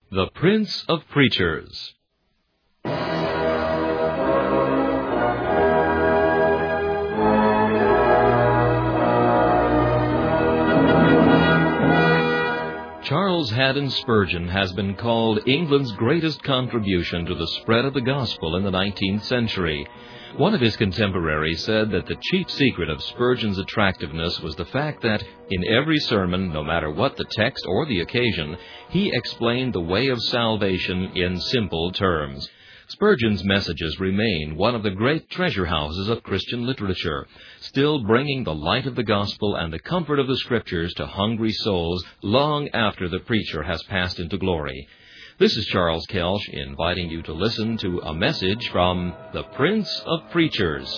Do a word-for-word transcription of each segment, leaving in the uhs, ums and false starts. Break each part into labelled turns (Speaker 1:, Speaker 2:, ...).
Speaker 1: The Prince of Preachers. Charles Haddon Spurgeon has been called England's greatest contribution to the spread of the gospel in the nineteenth century. One of his contemporaries said that the chief secret of Spurgeon's attractiveness was the fact that, in every sermon, no matter what the text or the occasion, he explained the way of salvation in simple terms. Spurgeon's messages remain one of the great treasure houses of Christian literature, still bringing the light of the gospel and the comfort of the Scriptures to hungry souls long after the preacher has passed into glory. This is Charles Kelsch inviting you to listen to a message from the Prince of Preachers.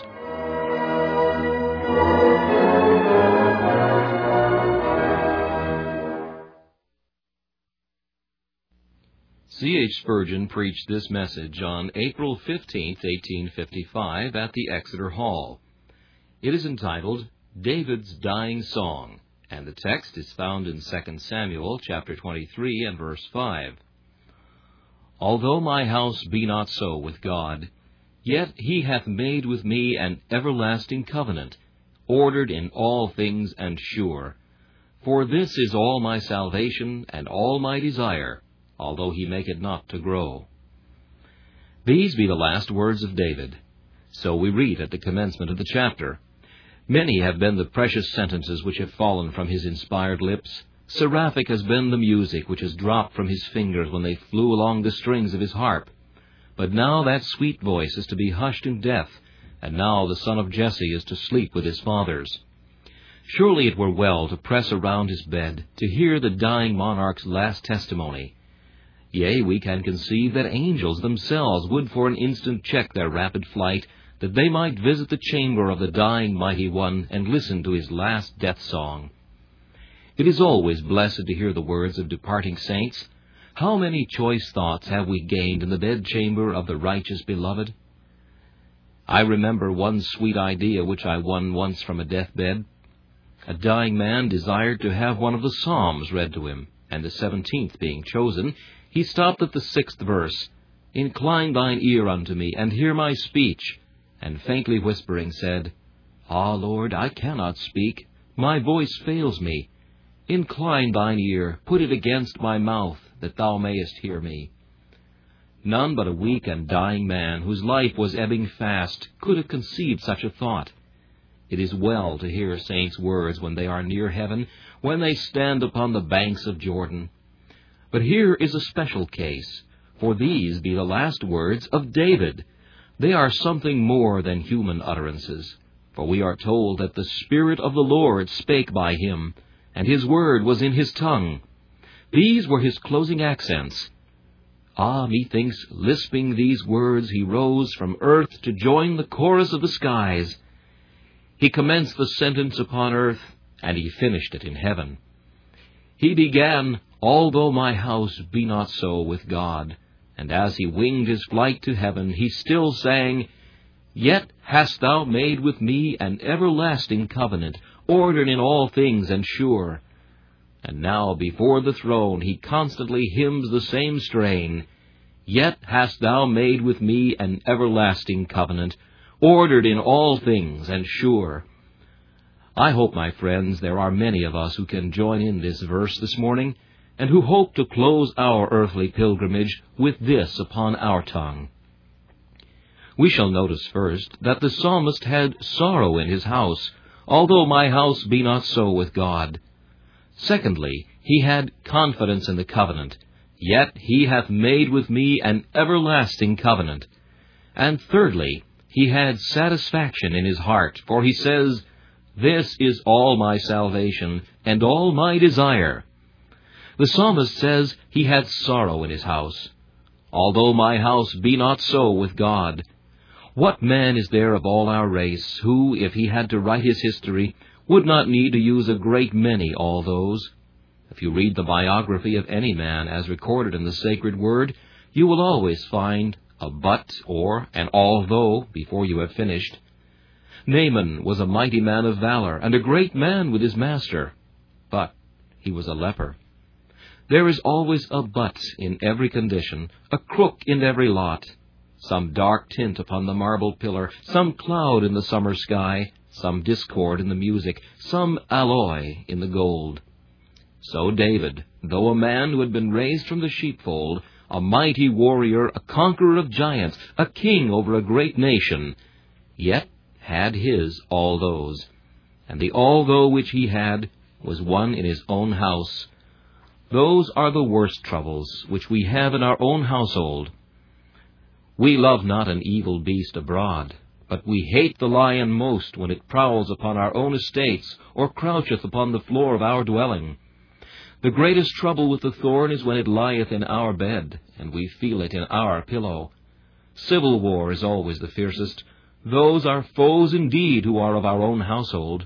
Speaker 1: C H Spurgeon preached this message on April fifteenth, eighteen fifty-five, at the Exeter Hall. It is entitled, David's Dying Song, and the text is found in Second Samuel, chapter twenty-three, and verse five. Although my house be not so with God, yet he hath made with me an everlasting covenant, ordered in all things and sure. For this is all my salvation and all my desire, although he make it not to grow. These be the last words of David. So we read at the commencement of the chapter. Many have been the precious sentences which have fallen from his inspired lips. Seraphic has been the music which has dropped from his fingers when they flew along the strings of his harp. But now that sweet voice is to be hushed in death, and now the son of Jesse is to sleep with his fathers. Surely it were well to press around his bed, to hear the dying monarch's last testimony. Yea, we can conceive that angels themselves would for an instant check their rapid flight, that they might visit the chamber of the dying mighty one and listen to his last death song. It is always blessed to hear the words of departing saints. How many choice thoughts have we gained in the bedchamber of the righteous beloved? I remember one sweet idea which I won once from a deathbed. A dying man desired to have one of the Psalms read to him, and the seventeenth being chosen, he stopped at the sixth verse. Incline thine ear unto me, and hear my speech. And faintly whispering said, Ah, Lord, I cannot speak. My voice fails me. Incline thine ear, put it against my mouth, that thou mayest hear me. None but a weak and dying man, whose life was ebbing fast, could have conceived such a thought. It is well to hear saints' words when they are near heaven, when they stand upon the banks of Jordan. But here is a special case, for these be the last words of David. They are something more than human utterances, for we are told that the Spirit of the Lord spake by him, and his word was in his tongue. These were his closing accents. Ah, methinks, lisping these words, he rose from earth to join the chorus of the skies. He commenced the sentence upon earth, and he finished it in heaven. He began, Although my house be not so with God, and as he winged his flight to heaven, he still sang, Yet hast thou made with me an everlasting covenant, ordered in all things and sure. And now before the throne he constantly hymns the same strain, Yet hast thou made with me an everlasting covenant, ordered in all things and sure. I hope, my friends, there are many of us who can join in this verse this morning, and who hope to close our earthly pilgrimage with this upon our tongue. We shall notice first that the psalmist had sorrow in his house, although my house be not so with God. Secondly, he had confidence in the covenant, yet he hath made with me an everlasting covenant. And thirdly, he had satisfaction in his heart, for he says, This is all my salvation, and all my desire. The psalmist says he had sorrow in his house. Although my house be not so with God. What man is there of all our race who, if he had to write his history, would not need to use a great many all those? If you read the biography of any man as recorded in the sacred word, you will always find a but or an although before you have finished. Naaman was a mighty man of valor, and a great man with his master, but he was a leper. There is always a but in every condition, a crook in every lot, some dark tint upon the marble pillar, some cloud in the summer sky, some discord in the music, some alloy in the gold. So David, though a man who had been raised from the sheepfold, a mighty warrior, a conqueror of giants, a king over a great nation, yet had his all those. And the all though which he had was one in his own house. Those are the worst troubles which we have in our own household. We love not an evil beast abroad, but we hate the lion most when it prowls upon our own estates, or croucheth upon the floor of our dwelling. The greatest trouble with the thorn is when it lieth in our bed, and we feel it in our pillow. Civil war is always the fiercest. Those are foes indeed who are of our own household.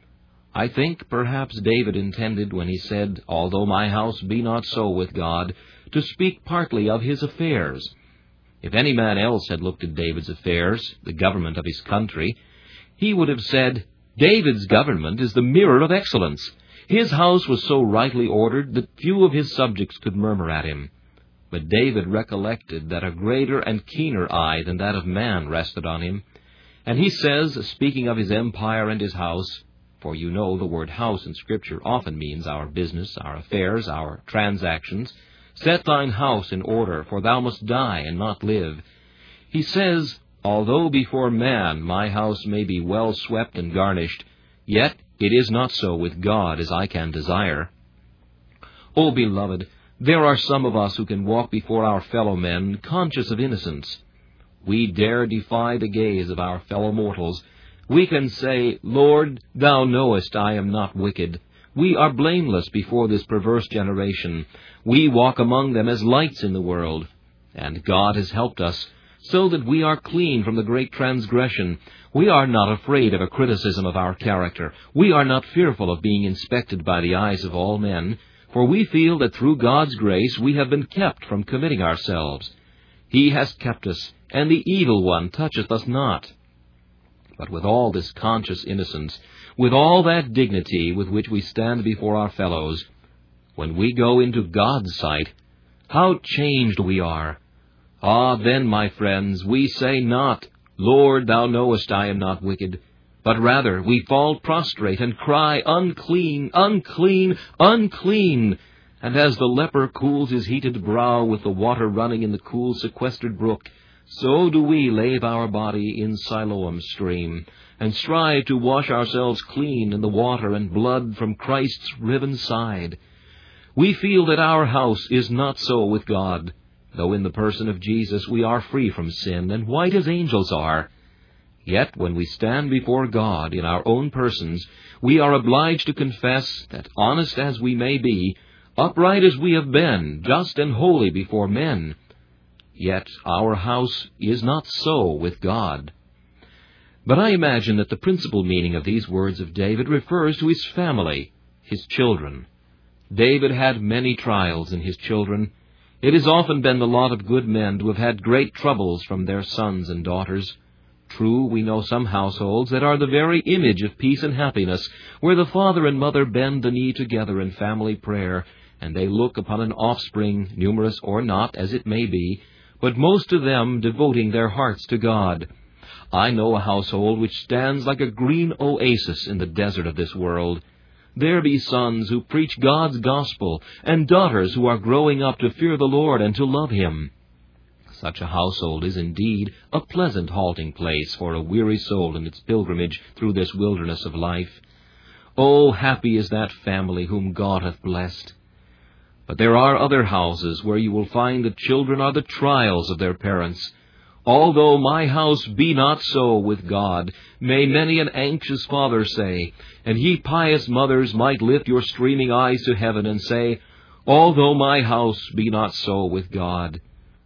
Speaker 1: I think perhaps David intended, when he said, "Although my house be not so with God," to speak partly of his affairs. If any man else had looked at David's affairs, the government of his country, he would have said, "David's government is the mirror of excellence. His house was so rightly ordered that few of his subjects could murmur at him." But David recollected that a greater and keener eye than that of man rested on him. And he says, speaking of his empire and his house, for you know the word house in Scripture often means our business, our affairs, our transactions, "Set thine house in order, for thou must die and not live." He says, "Although before man my house may be well swept and garnished, yet it is not so with God as I can desire." Oh, beloved, there are some of us who can walk before our fellow men conscious of innocence. We dare defy the gaze of our fellow mortals. We can say, "Lord, thou knowest I am not wicked." We are blameless before this perverse generation. We walk among them as lights in the world. And God has helped us, so that we are clean from the great transgression. We are not afraid of a criticism of our character. We are not fearful of being inspected by the eyes of all men, for we feel that through God's grace we have been kept from committing ourselves. He has kept us, and the evil one toucheth us not. But with all this conscious innocence, with all that dignity with which we stand before our fellows, when we go into God's sight, how changed we are! Ah, then, my friends, we say not, "Lord, thou knowest I am not wicked," but rather we fall prostrate and cry, "Unclean, unclean, unclean!" And as the leper cools his heated brow with the water running in the cool sequestered brook, so do we lave our body in Siloam stream, and strive to wash ourselves clean in the water and blood from Christ's riven side. We feel that our house is not so with God, though in the person of Jesus we are free from sin and white as angels are. Yet when we stand before God in our own persons, we are obliged to confess that, honest as we may be, upright as we have been, just and holy before men, yet our house is not so with God. But I imagine that the principal meaning of these words of David refers to his family, his children. David had many trials in his children. It has often been the lot of good men to have had great troubles from their sons and daughters. True, we know some households that are the very image of peace and happiness, where the father and mother bend the knee together in family prayer, and they look upon an offspring, numerous or not, as it may be, but most of them devoting their hearts to God. I know a household which stands like a green oasis in the desert of this world. There be sons who preach God's gospel, and daughters who are growing up to fear the Lord and to love Him. Such a household is indeed a pleasant halting place for a weary soul in its pilgrimage through this wilderness of life. Oh, happy is that family whom God hath blessed! But there are other houses where you will find the children are the trials of their parents. Although my house be not so with God, may many an anxious father say, and ye pious mothers might lift your streaming eyes to heaven and say, "Although my house be not so with God."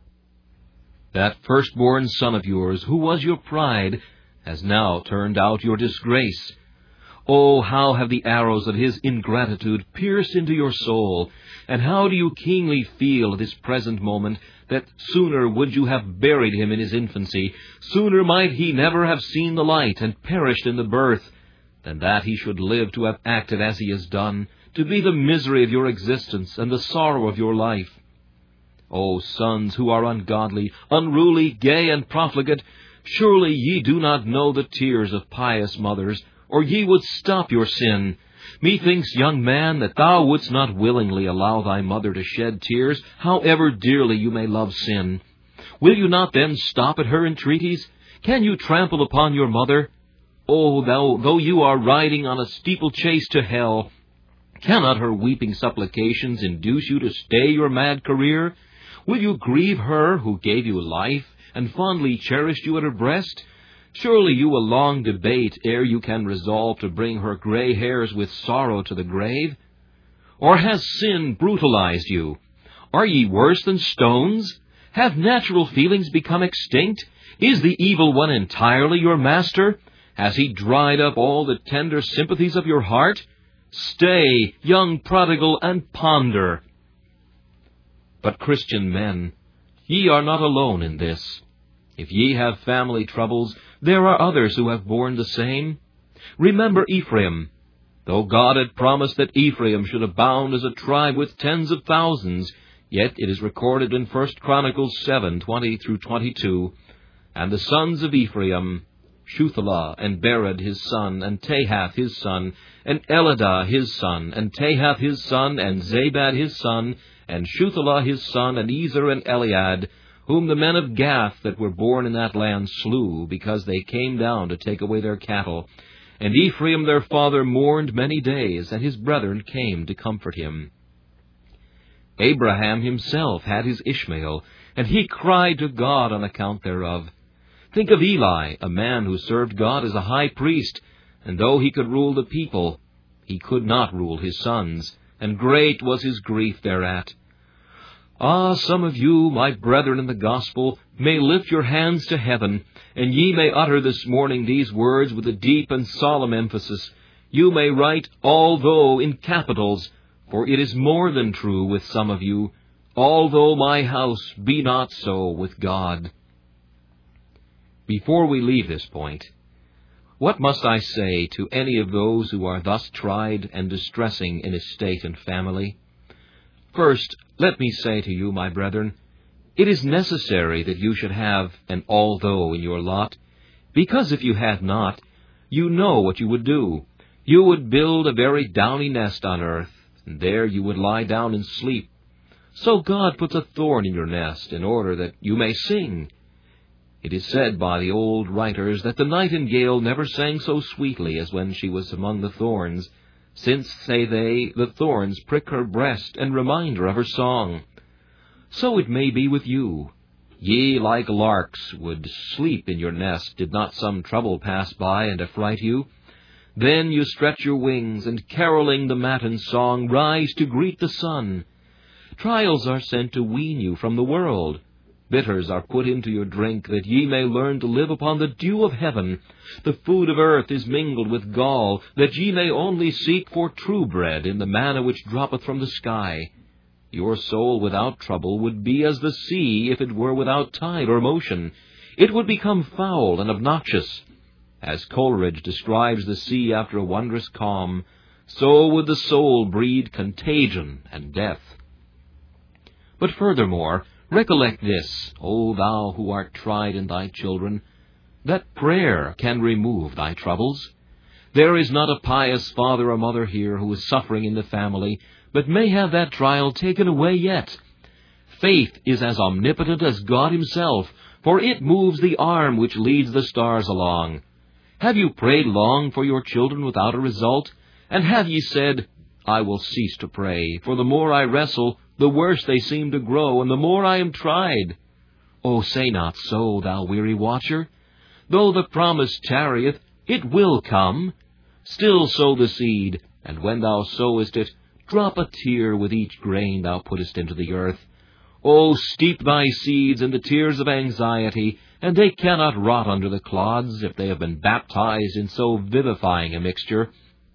Speaker 1: That firstborn son of yours, who was your pride, has now turned out your disgrace. Oh, how have the arrows of his ingratitude pierced into your soul, and how do you keenly feel at this present moment that sooner would you have buried him in his infancy, sooner might he never have seen the light and perished in the birth, than that he should live to have acted as he has done, to be the misery of your existence and the sorrow of your life. O sons who are ungodly, unruly, gay, and profligate, surely ye do not know the tears of pious mothers, or ye would stop your sin. Methinks, young man, that thou wouldst not willingly allow thy mother to shed tears, however dearly you may love sin. Will you not then stop at her entreaties? Can you trample upon your mother? O, thou, though you are riding on a steeplechase to hell, cannot her weeping supplications induce you to stay your mad career? Will you grieve her who gave you life and fondly cherished you at her breast? Surely you will long debate ere you can resolve to bring her gray hairs with sorrow to the grave. Or has sin brutalized you? Are ye worse than stones? Have natural feelings become extinct? Is the evil one entirely your master? Has he dried up all the tender sympathies of your heart? Stay, young prodigal, and ponder. But Christian men, ye are not alone in this. If ye have family troubles, there are others who have borne the same. Remember Ephraim. Though God had promised that Ephraim should abound as a tribe with tens of thousands, yet it is recorded in First Chronicles seven, twenty through twenty-two, And the sons of Ephraim, Shuthelah, and Bered his son, and Tahath his son, and Eladah his son, and Tahath his son, and Zabad his son, and Shuthelah his son, and Ezer and Eliad, whom the men of Gath that were born in that land slew, because they came down to take away their cattle. And Ephraim their father mourned many days, and his brethren came to comfort him. Abraham himself had his Ishmael, and he cried to God on account thereof. Think of Eli, a man who served God as a high priest, and though he could rule the people, he could not rule his sons, and great was his grief thereat. Ah, some of you, my brethren in the gospel, may lift your hands to heaven, and ye may utter this morning these words with a deep and solemn emphasis. You may write, although, in capitals, for it is more than true with some of you, although my house be not so with God. Before we leave this point, what must I say to any of those who are thus tried and distressing in estate and family? First, let me say to you, my brethren, it is necessary that you should have an although in your lot, because if you had not, you know what you would do. You would build a very downy nest on earth, and there you would lie down and sleep. So God puts a thorn in your nest in order that you may sing. It is said by the old writers that the nightingale never sang so sweetly as when she was among the thorns, since, say they, the thorns prick her breast and remind her of her song. So it may be with you. Ye, like larks, would sleep in your nest, did not some trouble pass by and affright you. Then you stretch your wings, and caroling the matin song, rise to greet the sun. Trials are sent to wean you from the world. Bitters are put into your drink, that ye may learn to live upon the dew of heaven. The food of earth is mingled with gall, that ye may only seek for true bread in the manna which droppeth from the sky. Your soul without trouble would be as the sea if it were without tide or motion. It would become foul and obnoxious. As Coleridge describes the sea after a wondrous calm, so would the soul breed contagion and death. But furthermore, recollect this, O thou who art tried in thy children, that prayer can remove thy troubles. There is not a pious father or mother here who is suffering in the family, but may have that trial taken away yet. Faith is as omnipotent as God himself, for it moves the arm which leads the stars along. Have you prayed long for your children without a result? And have ye said, I will cease to pray, for the more I wrestle, the worse they seem to grow, and the more I am tried? Oh, say not so, thou weary watcher. Though the promise tarrieth, it will come. Still sow the seed, and when thou sowest it, drop a tear with each grain thou puttest into the earth. Oh, steep thy seeds in the tears of anxiety, and they cannot rot under the clods if they have been baptized in so vivifying a mixture.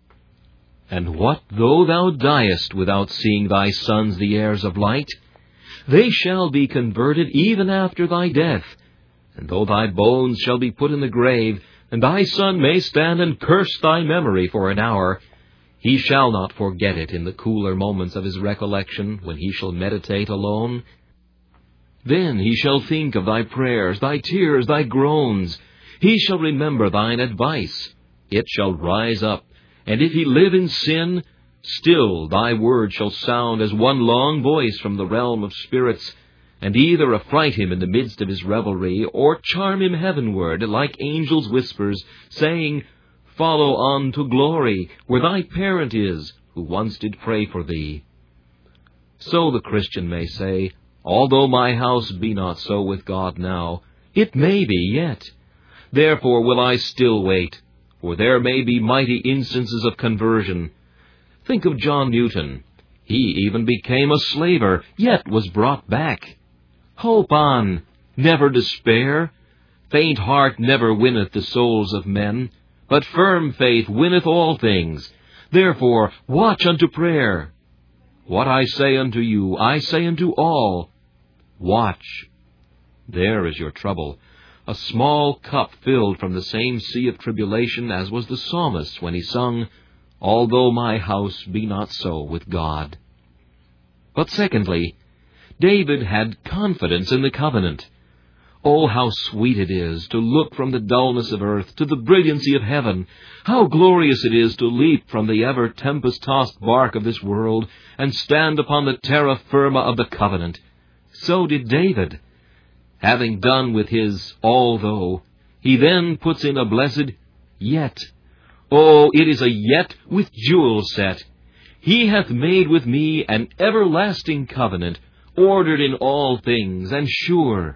Speaker 1: And what though thou diest without seeing thy sons the heirs of light? They shall be converted even after thy death. And though thy bones shall be put in the grave, and thy son may stand and curse thy memory for an hour, He shall not forget it in the cooler moments of his recollection, when he shall meditate alone. Then he shall think of thy prayers, thy tears, thy groans. He shall remember thine advice. It shall rise up, and if he live in sin, still thy word shall sound as one long voice from the realm of spirits, and either affright him in the midst of his revelry, or charm him heavenward like angels' whispers, saying, Follow on to glory, where thy parent is, who once did pray for thee. So the Christian may say, Although my house be not so with God now, it may be yet. Therefore will I still wait, for there may be mighty instances of conversion. Think of John Newton. He even became a slaver, yet was brought back. Hope on, never despair. Faint heart never winneth the souls of men, but firm faith winneth all things. Therefore watch unto prayer. What I say unto you, I say unto all, watch. There is your trouble, a small cup filled from the same sea of tribulation as was the psalmist when he sung, Although my house be not so with God. But secondly, David had confidence in the covenant. Oh, how sweet it is to look from the dullness of earth to the brilliancy of heaven! How glorious it is to leap from the ever tempest-tossed bark of this world and stand upon the terra firma of the covenant! So did David. Having done with his although, he then puts in a blessed yet. Oh, it is a yet with jewels set. He hath made with me an everlasting covenant, ordered in all things, and sure.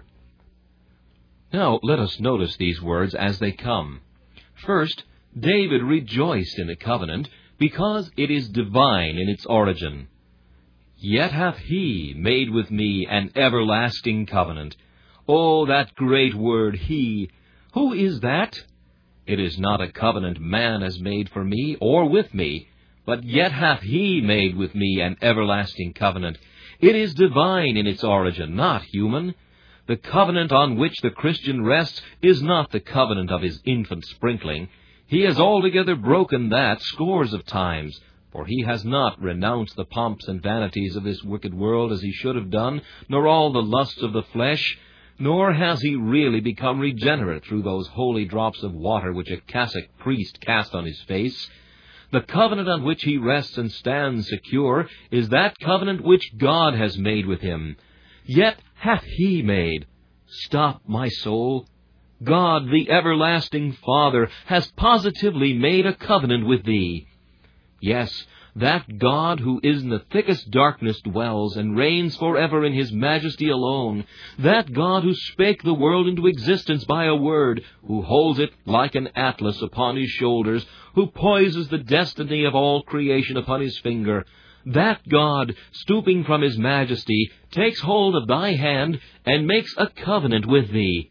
Speaker 1: Now let us notice these words as they come. First, David rejoiced in the covenant, because it is divine in its origin. Yet hath he made with me an everlasting covenant. Oh, that great word, he! Who is that? It is not a covenant man has made for me, or with me, but yet hath he made with me an everlasting covenant. It is divine in its origin, not human. The covenant on which the Christian rests is not the covenant of his infant sprinkling. He has altogether broken that scores of times, for he has not renounced the pomps and vanities of this wicked world as he should have done, nor all the lusts of the flesh, nor has he really become regenerate through those holy drops of water which a cassock priest cast on his face. The covenant on which he rests and stands secure is that covenant which God has made with him. Yet hath he made. Stop, my soul. God, the everlasting Father, has positively made a covenant with thee. Yes, that God who is in the thickest darkness dwells and reigns forever in his majesty alone, that God who spake the world into existence by a word, who holds it like an atlas upon his shoulders, who poises the destiny of all creation upon his finger, that God, stooping from his majesty, takes hold of thy hand and makes a covenant with thee.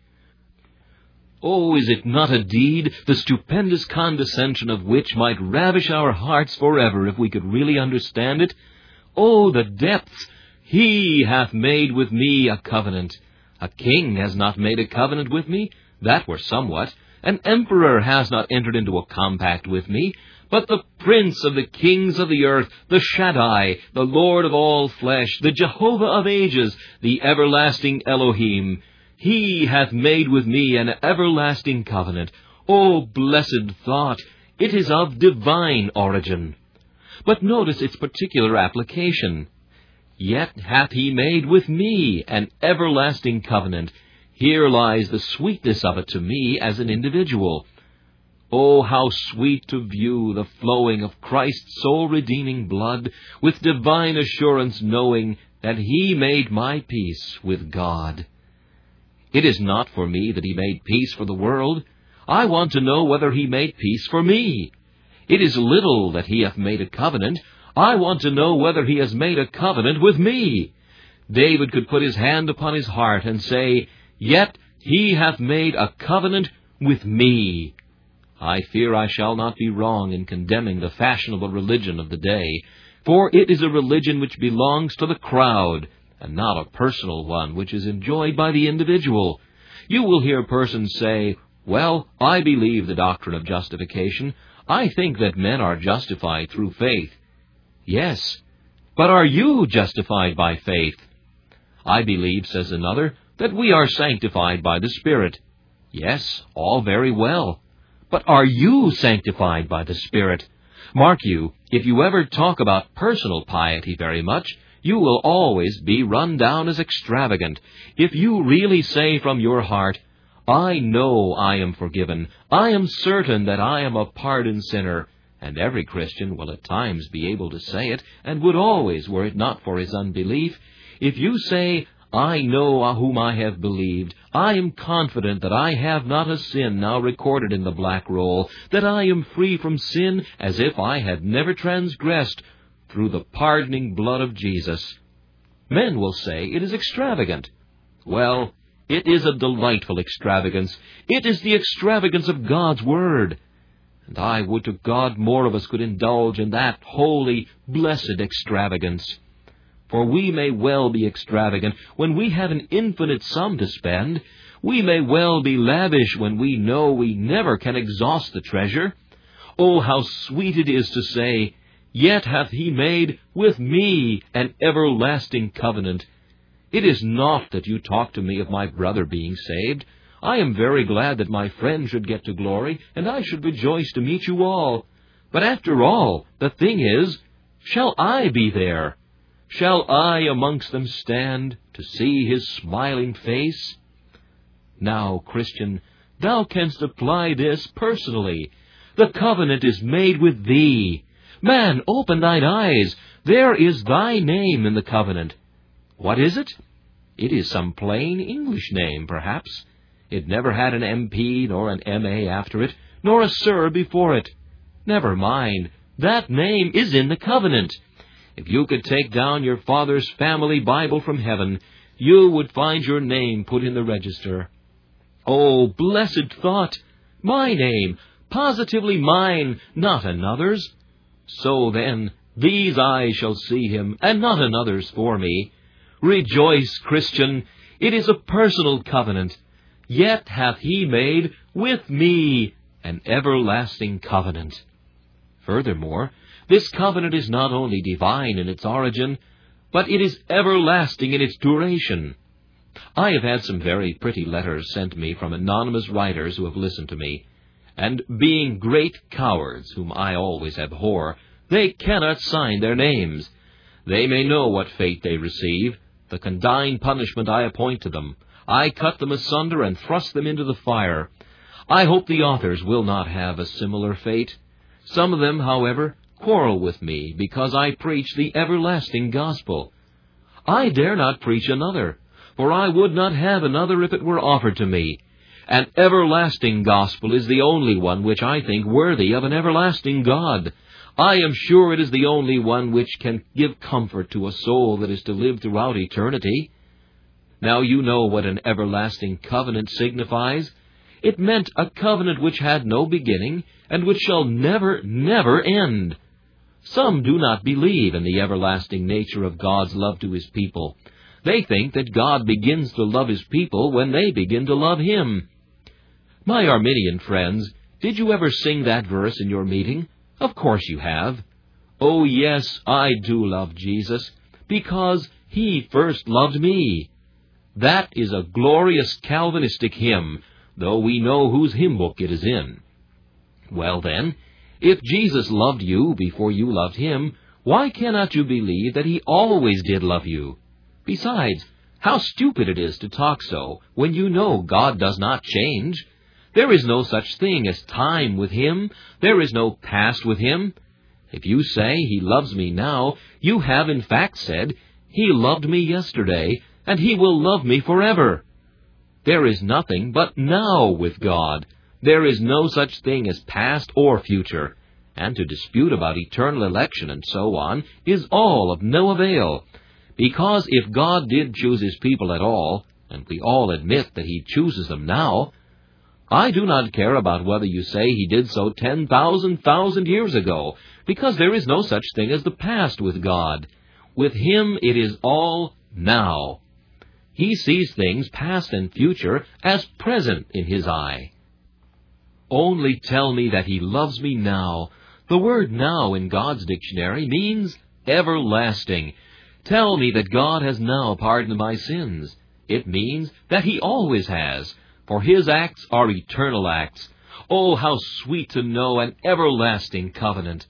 Speaker 1: Oh, is it not a deed, the stupendous condescension of which might ravish our hearts forever if we could really understand it? Oh, the depths! He hath made with me a covenant. A king has not made a covenant with me. That were somewhat. An emperor has not entered into a compact with me. But the Prince of the kings of the earth, the Shaddai, the Lord of all flesh, the Jehovah of ages, the everlasting Elohim, he hath made with me an everlasting covenant. O blessed thought! It is of divine origin. But notice its particular application. Yet hath he made with me an everlasting covenant. Here lies the sweetness of it to me as an individual. Oh, how sweet to view the flowing of Christ's soul-redeeming blood, with divine assurance knowing that he made my peace with God. It is not for me that he made peace for the world. I want to know whether he made peace for me. It is little that he hath made a covenant. I want to know whether he has made a covenant with me. David could put his hand upon his heart and say, Yet he hath made a covenant with me. I fear I shall not be wrong in condemning the fashionable religion of the day, for it is a religion which belongs to the crowd, and not a personal one which is enjoyed by the individual. You will hear persons say, Well, I believe the doctrine of justification. I think that men are justified through faith. Yes, but are you justified by faith? I believe, says another, that we are sanctified by the Spirit. Yes, all very well. But are you sanctified by the Spirit? Mark you, if you ever talk about personal piety very much, you will always be run down as extravagant. If you really say from your heart, I know I am forgiven, I am certain that I am a pardoned sinner, and every Christian will at times be able to say it, and would always were it not for his unbelief. If you say, I know whom I have believed, I am confident that I have not a sin now recorded in the black roll, that I am free from sin as if I had never transgressed through the pardoning blood of Jesus. Men will say it is extravagant. Well, it is a delightful extravagance. It is the extravagance of God's Word. And I would to God more of us could indulge in that holy, blessed extravagance. For we may well be extravagant when we have an infinite sum to spend. We may well be lavish when we know we never can exhaust the treasure. Oh, how sweet it is to say, Yet hath he made with me an everlasting covenant. It is not that you talk to me of my brother being saved. I am very glad that my friend should get to glory, and I should rejoice to meet you all. But after all, the thing is, shall I be there? Shall I amongst them stand to see his smiling face? Now, Christian, thou canst apply this personally. The covenant is made with thee. Man, open thine eyes. There is thy name in the covenant. What is it? It is some plain English name, perhaps. It never had an M P nor an M A after it, nor a Sir before it. Never mind. That name is in the covenant. If you could take down your father's family Bible from heaven, you would find your name put in the register. Oh, blessed thought! My name, positively mine, not another's. So then, these eyes shall see him, and not another's for me. Rejoice, Christian, it is a personal covenant. Yet hath he made with me an everlasting covenant. Furthermore, this covenant is not only divine in its origin, but it is everlasting in its duration. I have had some very pretty letters sent me from anonymous writers who have listened to me, and being great cowards, whom I always abhor, they cannot sign their names. They may know what fate they receive, the condign punishment I appoint to them. I cut them asunder and thrust them into the fire. I hope the authors will not have a similar fate. Some of them, however, quarrel with me because I preach the everlasting gospel. I dare not preach another, for I would not have another if it were offered to me. An everlasting gospel is the only one which I think worthy of an everlasting God. I am sure it is the only one which can give comfort to a soul that is to live throughout eternity. Now you know what an everlasting covenant signifies. It meant a covenant which had no beginning, and which shall never, never end. Some do not believe in the everlasting nature of God's love to His people. They think that God begins to love His people when they begin to love Him. My Arminian friends, did you ever sing that verse in your meeting? Of course you have. Oh yes, I do love Jesus, because He first loved me. That is a glorious Calvinistic hymn, though we know whose hymn book it is in. Well then, if Jesus loved you before you loved Him, why cannot you believe that He always did love you? Besides, how stupid it is to talk so when you know God does not change. There is no such thing as time with Him. There is no past with Him. If you say He loves me now, you have in fact said, He loved me yesterday, and He will love me forever. There is nothing but now with God. There is no such thing as past or future. And to dispute about eternal election and so on is all of no avail. Because if God did choose His people at all, and we all admit that He chooses them now, I do not care about whether you say He did so ten thousand thousand years ago, because there is no such thing as the past with God. With Him it is all now. He sees things past and future as present in His eye. Only tell me that he loves me now. The word now in God's dictionary means everlasting. Tell me that God has now pardoned my sins. It means that he always has, for his acts are eternal acts. Oh, how sweet to know an everlasting covenant!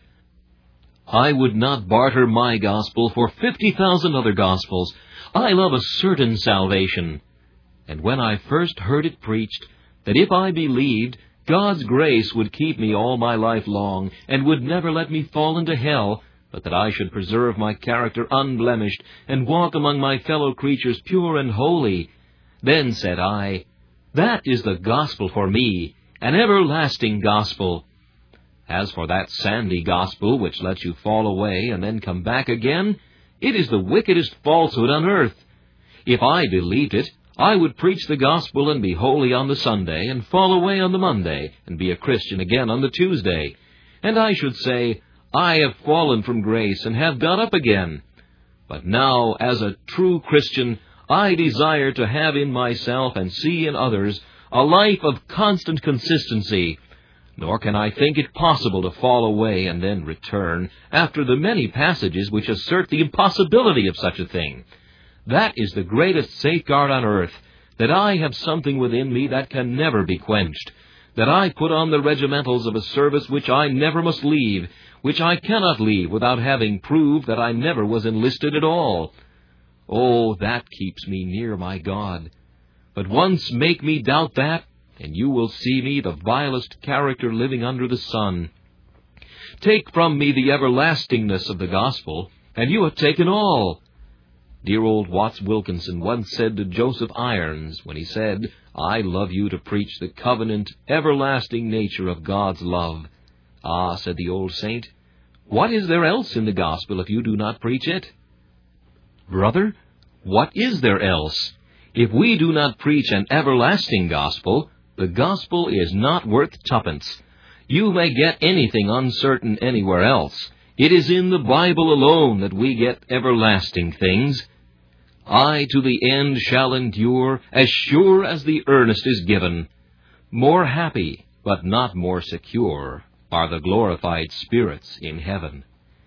Speaker 1: I would not barter my gospel for fifty thousand other gospels. I love a certain salvation. And when I first heard it preached, that if I believed, God's grace would keep me all my life long, and would never let me fall into hell, but that I should preserve my character unblemished, and walk among my fellow creatures pure and holy, then said I, that is the gospel for me, an everlasting gospel. As for that sandy gospel which lets you fall away and then come back again, it is the wickedest falsehood on earth. If I believed it, I would preach the gospel and be holy on the Sunday, and fall away on the Monday, and be a Christian again on the Tuesday. And I should say, I have fallen from grace and have got up again. But now, as a true Christian, I desire to have in myself and see in others a life of constant consistency. Nor can I think it possible to fall away and then return, after the many passages which assert the impossibility of such a thing. That is the greatest safeguard on earth, that I have something within me that can never be quenched, that I put on the regimentals of a service which I never must leave, which I cannot leave without having proved that I never was enlisted at all. Oh, that keeps me near my God. But once make me doubt that, and you will see me the vilest character living under the sun. Take from me the everlastingness of the gospel, and you have taken all. Dear old Watts Wilkinson once said to Joseph Irons, when he said, I love you to preach the covenant, everlasting nature of God's love. Ah, said the old saint, what is there else in the gospel if you do not preach it? Brother, what is there else? If we do not preach an everlasting gospel, the gospel is not worth twopence. You may get anything uncertain anywhere else. It is in the Bible alone that we get everlasting things. I to the end shall endure, as sure as the earnest is given. More happy, but not more secure, are the glorified spirits in heaven.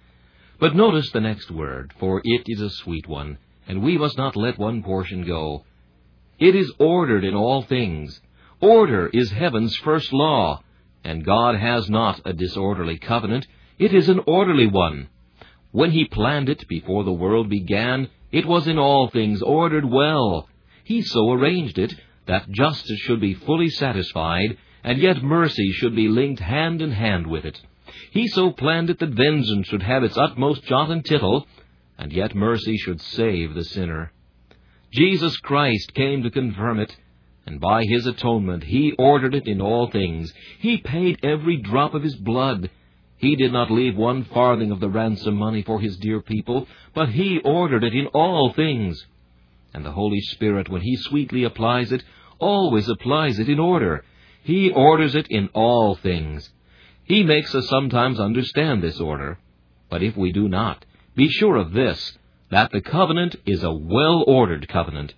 Speaker 1: But notice the next word, for it is a sweet one, and we must not let one portion go. It is ordered in all things. Order is heaven's first law, and God has not a disorderly covenant. It is an orderly one. When he planned it before the world began, it was in all things ordered well. He so arranged it that justice should be fully satisfied, and yet mercy should be linked hand in hand with it. He so planned it that vengeance should have its utmost jot and tittle, and yet mercy should save the sinner. Jesus Christ came to confirm it, and by his atonement he ordered it in all things. He paid every drop of his blood. He did not leave one farthing of the ransom money for his dear people, but he ordered it in all things. And the Holy Spirit, when he sweetly applies it, always applies it in order. He orders it in all things. He makes us sometimes understand this order. But if we do not, be sure of this, that the covenant is a well-ordered covenant.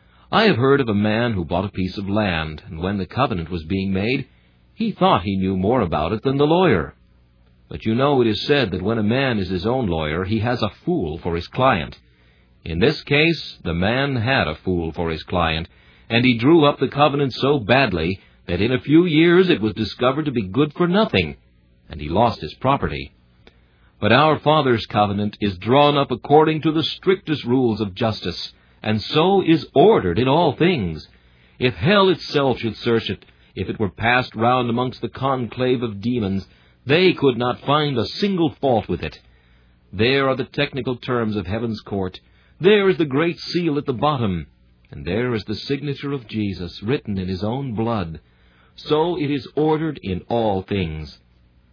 Speaker 1: I have heard of a man who bought a piece of land, and when the covenant was being made, he thought he knew more about it than the lawyer. But you know it is said that when a man is his own lawyer, he has a fool for his client. In this case, the man had a fool for his client, and he drew up the covenant so badly that in a few years it was discovered to be good for nothing, and he lost his property. But our Father's covenant is drawn up according to the strictest rules of justice, and so is ordered in all things. If hell itself should search it, if it were passed round amongst the conclave of demons, they could not find a single fault with it. There are the technical terms of heaven's court. There is the great seal at the bottom, and there is the signature of Jesus written in his own blood. So it is ordered in all things.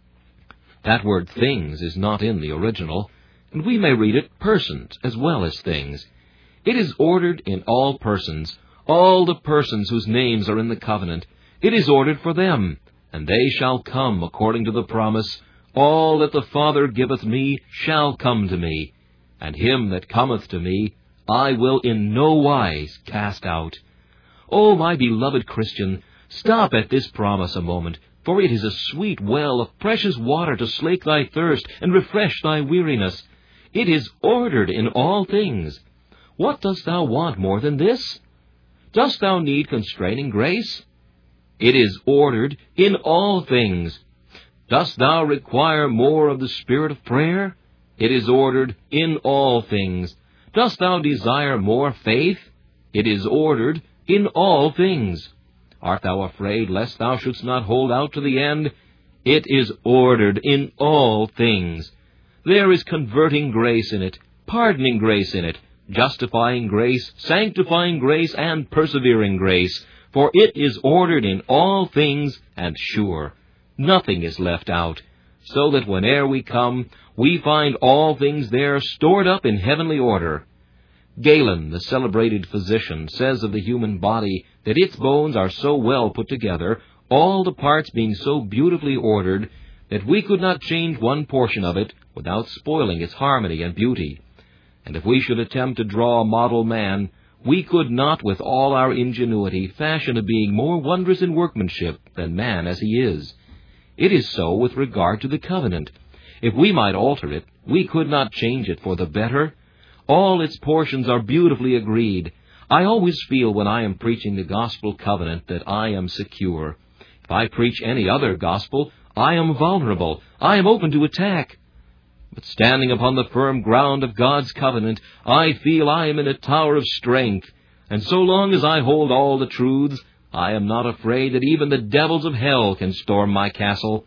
Speaker 1: That word things is not in the original, and we may read it persons as well as things. It is ordered in all persons, all the persons whose names are in the covenant. It is ordered for them, and they shall come according to the promise, all that the Father giveth me shall come to me, and him that cometh to me I will in no wise cast out. O my beloved Christian, stop at this promise a moment. for it is a sweet well of precious water to slake thy thirst and refresh thy weariness. It is ordered in all things. What dost thou want more than this? Dost thou need constraining grace? It is ordered in all things. Dost thou require more of the spirit of prayer? It is ordered in all things. Dost thou desire more faith? It is ordered in all things. Art thou afraid lest thou shouldst not hold out to the end? It is ordered in all things. There is converting grace in it, pardoning grace in it, justifying grace, sanctifying grace, and persevering grace. For it is ordered in all things and sure. Nothing is left out, so that whene'er we come, we find all things there stored up in heavenly order. Galen, the celebrated physician, says of the human body that its bones are so well put together, all the parts being so beautifully ordered, that we could not change one portion of it without spoiling its harmony and beauty. And if we should attempt to draw a model man, we could not with all our ingenuity fashion a being more wondrous in workmanship than man as he is. It is so with regard to the covenant. If we might alter it, we could not change it for the better. All its portions are beautifully agreed. I always feel when I am preaching the gospel covenant that I am secure. If I preach any other gospel, I am vulnerable. I am open to attack. But standing upon the firm ground of God's covenant, I feel I am in a tower of strength. And so long as I hold all the truths, I am not afraid that even the devils of hell can storm my castle.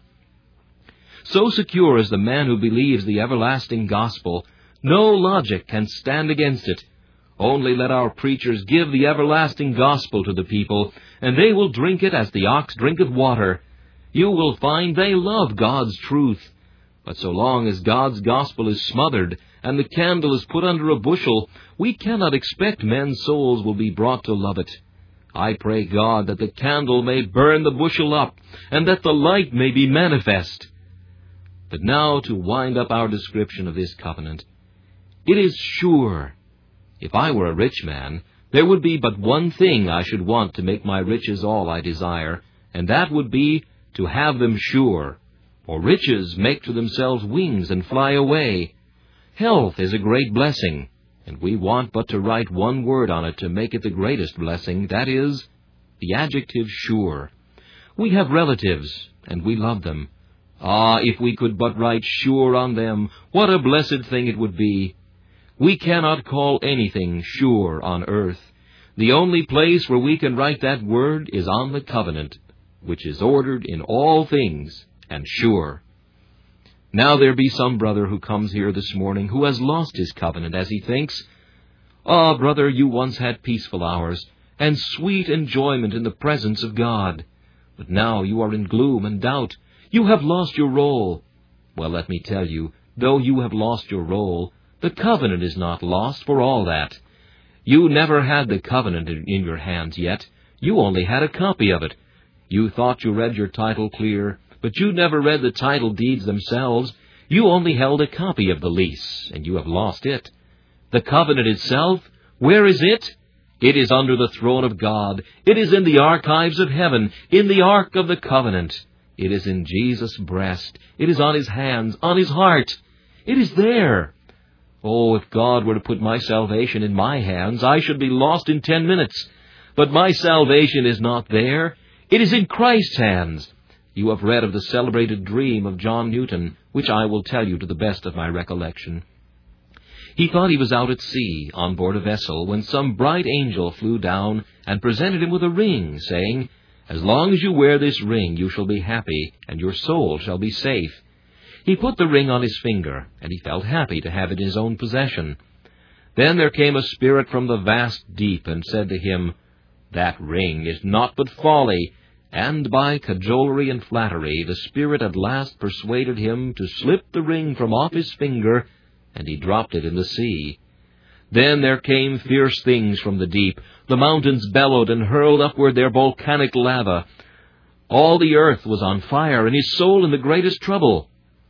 Speaker 1: So secure is the man who believes the everlasting gospel, no logic can stand against it. Only let our preachers give the everlasting gospel to the people, and they will drink it as the ox drinketh water. You will find they love God's truth. But so long as God's gospel is smothered, and the candle is put under a bushel, we cannot expect men's souls will be brought to love it. I pray God that the candle may burn the bushel up, and that the light may be manifest. But now to wind up our description of this covenant. It is sure. If I were a rich man, there would be but one thing I should want to make my riches all I desire, and that would be to have them sure. For riches make to themselves wings and fly away. Health is a great blessing, and we want but to write one word on it to make it the greatest blessing, that is, the adjective sure. We have relatives, and we love them. Ah, if we could but write sure on them, what a blessed thing it would be. We cannot call anything sure on earth. The only place where we can write that word is on the covenant, which is ordered in all things and sure. Now there be some brother who comes here this morning who has lost his covenant, as he thinks. Ah, brother, you once had peaceful hours and sweet enjoyment in the presence of God. But now you are in gloom and doubt. You have lost your roll. Well, let me tell you, though you have lost your roll, the covenant is not lost for all that. You never had the covenant in your hands yet. You only had a copy of it. You thought you read your title clear, but you never read the title deeds themselves. You only held a copy of the lease, and you have lost it. The covenant itself, where is it? It is under the throne of God. It is in the archives of heaven, in the ark of the covenant. It is in Jesus' breast. It is on his hands, on his heart. It is there. Oh, if God were to put my salvation in my hands, I should be lost in ten minutes. But my salvation is not there. It is in Christ's hands. You have read of the celebrated dream of John Newton, which I will tell you to the best of my recollection. He thought he was out at sea, on board a vessel, when some bright angel flew down and presented him with a ring, saying, "As long as you wear this ring, you shall be happy, and your soul shall be safe." He put the ring on his finger, and he felt happy to have it in his own possession. Then there came a spirit from the vast deep, and said to him, "That ring is naught but folly." And by cajolery and flattery, the spirit at last persuaded him to slip the ring from off his finger, and he dropped it in the sea. Then there came fierce things from the deep. The mountains bellowed and hurled upward their volcanic lava. All the earth was on fire, and his soul in the greatest trouble.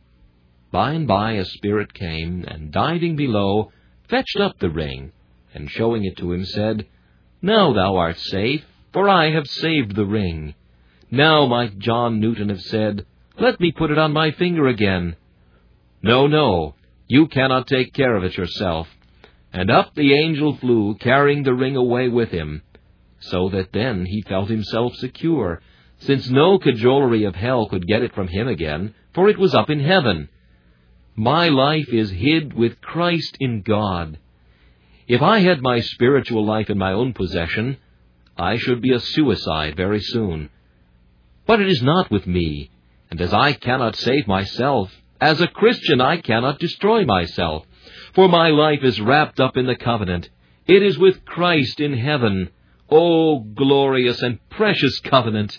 Speaker 1: By and by a spirit came, and diving below, fetched up the ring, and showing it to him, said, "Now thou art safe, for I have saved the ring. Now might John Newton have said, "Let me put it on my finger again." No, no, you cannot take care of it yourself. And up the angel flew, carrying the ring away with him, so that then he felt himself secure, since no cajolery of hell could get it from him again, for it was up in heaven. My life is hid with Christ in God. If I had my spiritual life in my own possession, I should be a suicide very soon. But it is not with me, and as I cannot save myself, as a Christian I cannot destroy myself, for my life is wrapped up in the covenant. It is with Christ in heaven. O glorious and precious covenant!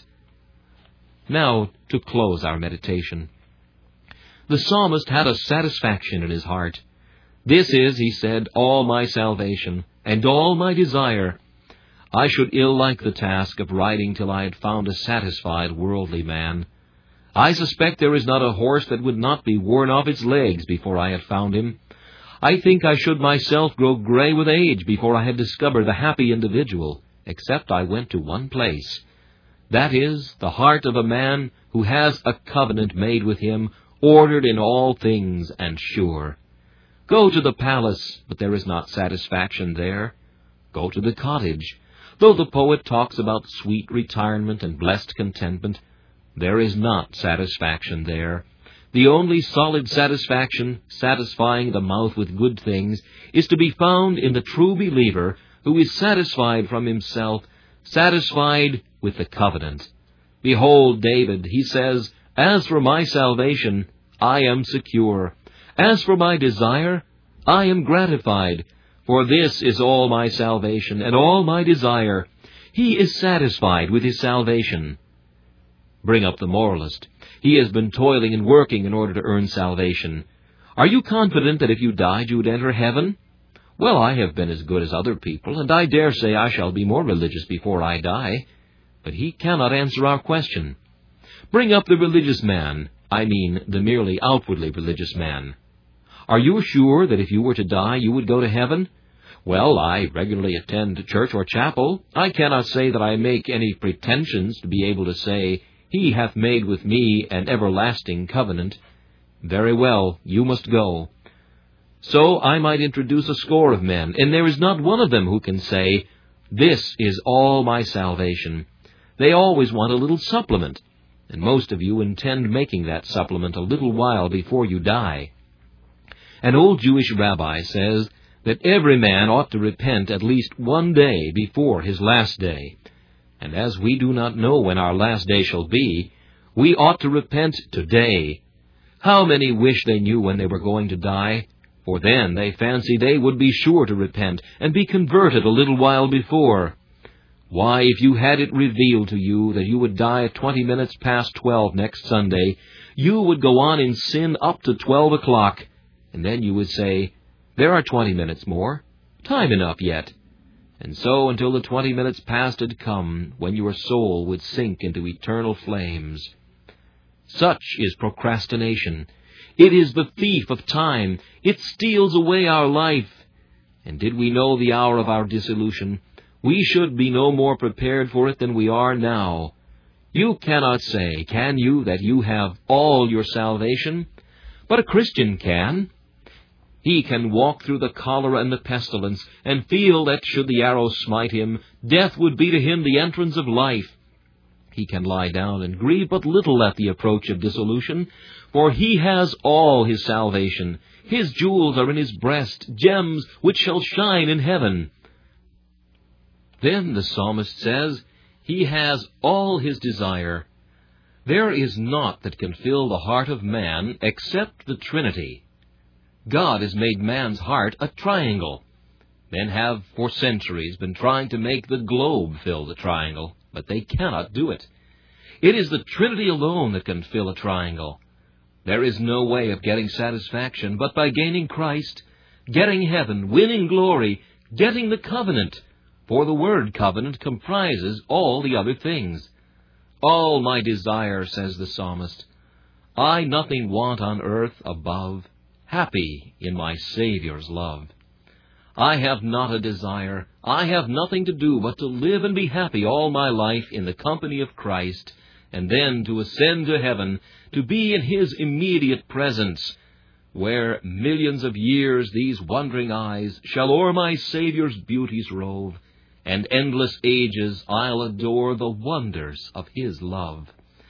Speaker 1: Now, to close our meditation. The psalmist had a satisfaction in his heart. This is, he said, all my salvation, and all my desire. I should ill like the task of riding till I had found a satisfied worldly man. I suspect there is not a horse that would not be worn off its legs before I had found him. I think I should myself grow gray with age before I had discovered the happy individual, except I went to one place. That is, the heart of a man who has a covenant made with him, ordered in all things and sure. Go to the palace, but there is not satisfaction there. Go to the cottage. Though the poet talks about sweet retirement and blessed contentment, there is not satisfaction there. The only solid satisfaction, satisfying the mouth with good things, is to be found in the true believer who is satisfied from himself, satisfied with the covenant. Behold, David, he says, "As for my salvation, I am secure. As for my desire, I am gratified. For this is all my salvation and all my desire." He is satisfied with his salvation. Bring up the moralist. He has been toiling and working in order to earn salvation. Are you confident that if you died you would enter heaven? Well, I have been as good as other people, and I dare say I shall be more religious before I die. But he cannot answer our question. Bring up the religious man, I mean the merely outwardly religious man. Are you sure that if you were to die you would go to heaven? Well, I regularly attend church or chapel. I cannot say that I make any pretensions to be able to say, "He hath made with me an everlasting covenant." Very well, you must go. So I might introduce a score of men, and there is not one of them who can say, "This is all my salvation." They always want a little supplement, and most of you intend making that supplement a little while before you die. An old Jewish rabbi says that every man ought to repent at least one day before his last day. And as we do not know when our last day shall be, we ought to repent today. How many wish they knew when they were going to die? For then they fancy they would be sure to repent and be converted a little while before. Why, if you had it revealed to you that you would die at twenty minutes past twelve next Sunday, you would go on in sin up to twelve o'clock, and then you would say, "There are twenty minutes more, time enough yet." And so until the twenty minutes past had come, when your soul would sink into eternal flames. Such is procrastination. It is the thief of time. It steals away our life. And did we know the hour of our dissolution, we should be no more prepared for it than we are now. You cannot say, can you, that you have all your salvation? But a Christian can. He can walk through the cholera and the pestilence, and feel that, should the arrow smite him, death would be to him the entrance of life. He can lie down and grieve but little at the approach of dissolution, for he has all his salvation. His jewels are in his breast, gems which shall shine in heaven. Then the psalmist says, he has all his desire. There is naught that can fill the heart of man except the Trinity. God has made man's heart a triangle. Men have for centuries been trying to make the globe fill the triangle, but they cannot do it. It is the Trinity alone that can fill a triangle. There is no way of getting satisfaction but by gaining Christ, getting heaven, winning glory, getting the covenant, for the word covenant comprises all the other things. All my desire, says the psalmist, I nothing want on earth above, happy in my Saviour's love. I have not a desire, I have nothing to do but to live and be happy all my life in the company of Christ, and then to ascend to heaven, to be in His immediate presence, where millions of years these wondering eyes shall o'er my Saviour's beauties rove, and endless ages I'll adore the wonders of His love.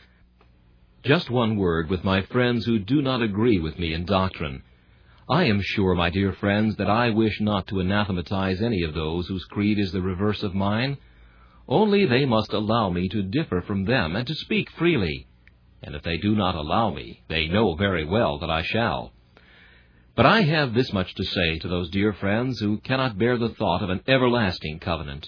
Speaker 1: Just one word with my friends who do not agree with me in doctrine. I am sure, my dear friends, that I wish not to anathematize any of those whose creed is the reverse of mine. Only they must allow me to differ from them and to speak freely. And if they do not allow me, they know very well that I shall. But I have this much to say to those dear friends who cannot bear the thought of an everlasting covenant.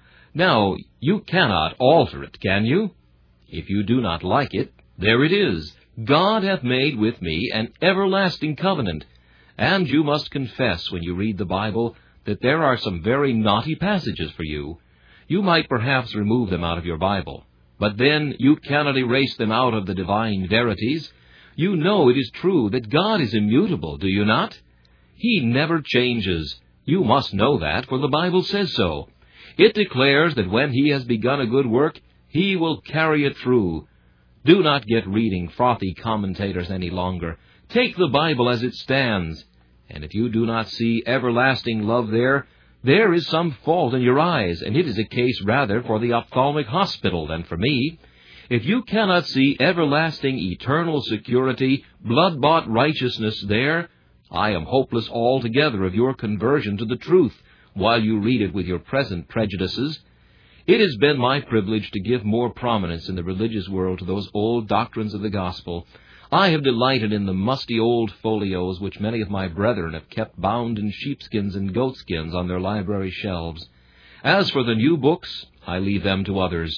Speaker 1: Now, you cannot alter it, can you? If you do not like it, there it is. God hath made with me an everlasting covenant. And you must confess when you read the Bible that there are some very naughty passages for you. You might perhaps remove them out of your Bible, but then you cannot erase them out of the divine verities. You know it is true that God is immutable, do you not? He never changes. You must know that, for the Bible says so. It declares that when He has begun a good work, He will carry it through. Do not get reading frothy commentators any longer. Take the Bible as it stands. And if you do not see everlasting love there, there is some fault in your eyes, and it is a case rather for the ophthalmic hospital than for me. If you cannot see everlasting, eternal security, blood-bought righteousness there, I am hopeless altogether of your conversion to the truth, while you read it with your present prejudices. It has been my privilege to give more prominence in the religious world to those old doctrines of the gospel. I have delighted in the musty old folios which many of my brethren have kept bound in sheepskins and goatskins on their library shelves. As for the new books, I leave them to others.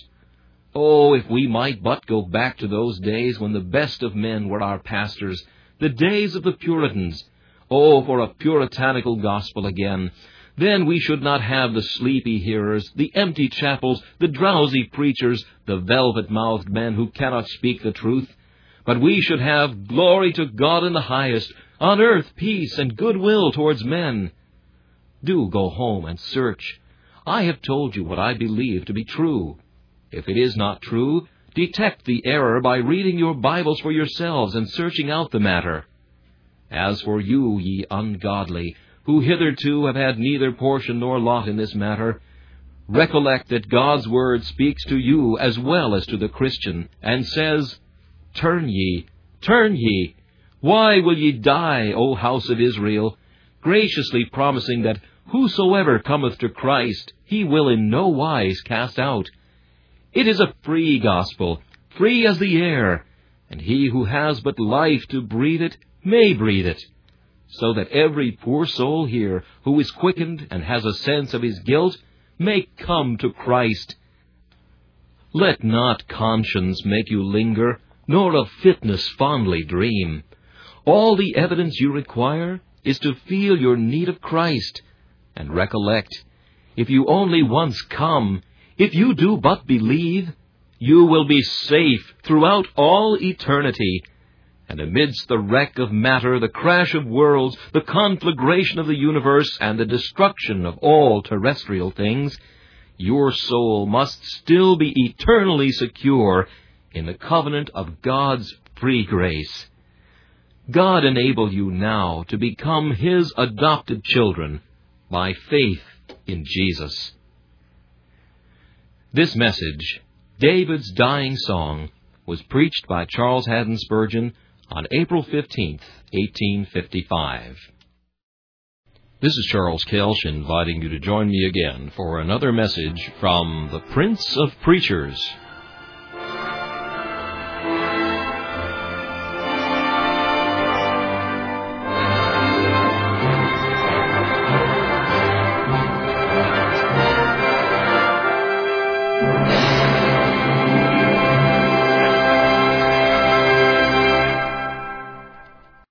Speaker 1: Oh, if we might but go back to those days when the best of men were our pastors, the days of the Puritans. Oh, for a puritanical gospel again. Then we should not have the sleepy hearers, the empty chapels, the drowsy preachers, the velvet-mouthed men who cannot speak the truth. But we should have glory to God in the highest, on earth peace and goodwill towards men. Do go home and search. I have told you what I believe to be true. If it is not true, detect the error by reading your Bibles for yourselves and searching out the matter. As for you, ye ungodly, who hitherto have had neither portion nor lot in this matter, recollect that God's word speaks to you as well as to the Christian, and says, Turn ye, turn ye. Why will ye die, O house of Israel? Graciously promising that whosoever cometh to Christ, He will in no wise cast out. It is a free gospel, free as the air, and he who has but life to breathe it may breathe it, so that every poor soul here who is quickened and has a sense of his guilt may come to Christ. Let not conscience make you linger, nor of fitness fondly dream. All the evidence you require is to feel your need of Christ, and recollect, if you only once come, if you do but believe, you will be safe throughout all eternity. And amidst the wreck of matter, the crash of worlds, the conflagration of the universe, and the destruction of all terrestrial things, your soul must still be eternally secure in the covenant of God's free grace. God enable you now to become His adopted children by faith in Jesus. This message, David's Dying Song, was preached by Charles Haddon Spurgeon on April fifteenth, eighteen fifty-five. This is Charles Kelsch inviting you to join me again for another message from the Prince of Preachers,